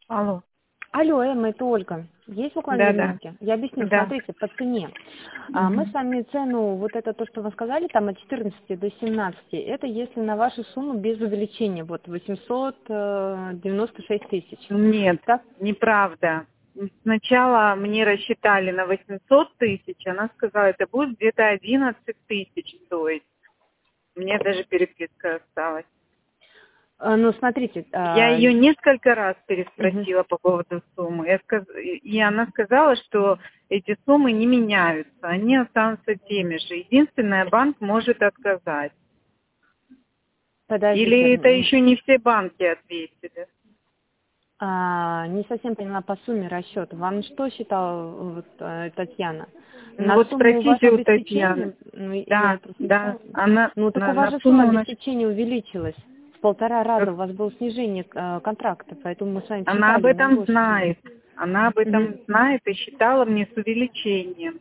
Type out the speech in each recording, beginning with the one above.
Алло. Алло, Эмма, это Ольга. Есть буквально 2 Да-да. минутки? Я объясню, Да. смотрите, по цене. Мы с Мгм. вами цену, вот это то, что вы сказали, там от 14 до 17, это если на вашу сумму без увеличения, вот 896 тысяч. Нет, Так? неправда. Сначала мне рассчитали на 800 тысяч, она сказала, это будет где-то 11 тысяч стоить. Мне даже переписка осталась. Ну, смотрите, Я ее несколько раз мгм. переспросила по поводу суммы. И она сказала, что эти суммы не меняются, они останутся теми же. Единственное, банк может отказать. Подождите, Или это еще не все банки ответили? не совсем поняла по сумме расчета. Вам что считала вот, Татьяна? Ну На вот сумму спросите вашего у Татьяны. обеспечения? Ну, я Да, просто не да, знаю. она Ну, так у вас на же сумма сумму у нас... обеспечения увеличилась. В 1,5 раза у вас было снижение контракта, поэтому мы с вами Она об считали на этом большую сумму. знает. Она об этом Мгм. знает и считала мне с увеличением.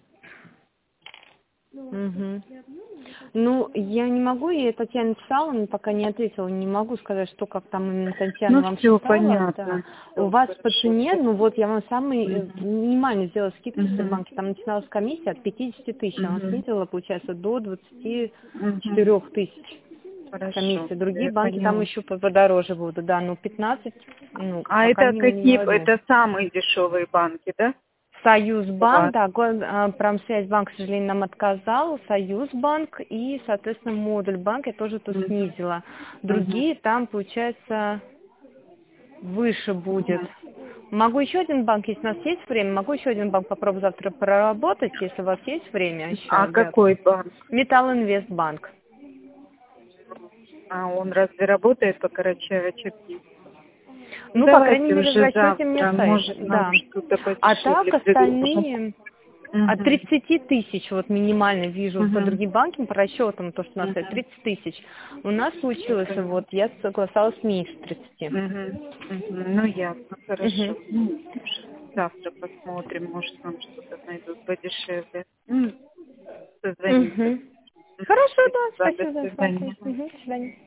Мгм. Ну, я не могу, я Татьяне написала, но пока не ответила, не могу сказать, что как там именно Татьяна Ну вам все считала. Да. понятно. У Все вас по хорошо. цене, ну вот я вам самый Мгм. минимально сделала скидку в Мгм. Сбербанке, там начиналась комиссия от 50 тысяч, она Мгм. снизила, получается, до 24 Мгм. тысяч Хорошо, комиссия. Другие я банки там поняла. еще подороже будут, да, ну 15, ну, А пока это не какие? возьму. Это самые дешевые банки, да? У Союзбанк, вас? да, Промсвязьбанк, к сожалению, нам отказал, Союзбанк и, соответственно, Модульбанк я тоже тут Мгм. снизила. Мгм. Другие там, получается, выше будет. Мгм. Могу еще один банк, если у нас есть время, могу еще один банк попробовать завтра проработать, если у вас есть время А еще для... какой банк? Металлинвестбанк. А он разве работает по Карачаево-Черкесии? Ну, Ну, по крайней давайте мере, в уже расчете мне завтра, стоит, может, нам да. что-то А так подешевле предложат. остальные от Угу. 30 тысяч, вот минимально вижу по Угу. другим банкам, по расчетам, то, что у нас стоит Угу. 30 тысяч. У нас получилось, вот, я согласалась меньше 30. Угу. Угу. Ну, ясно, Мгм. хорошо. Ну, завтра посмотрим, может, нам что-то найдут подешевле. Созвонимся. Мгм. Хорошо, да, Спасибо, до спасибо за информацию. свидания. Мгм, до свидания.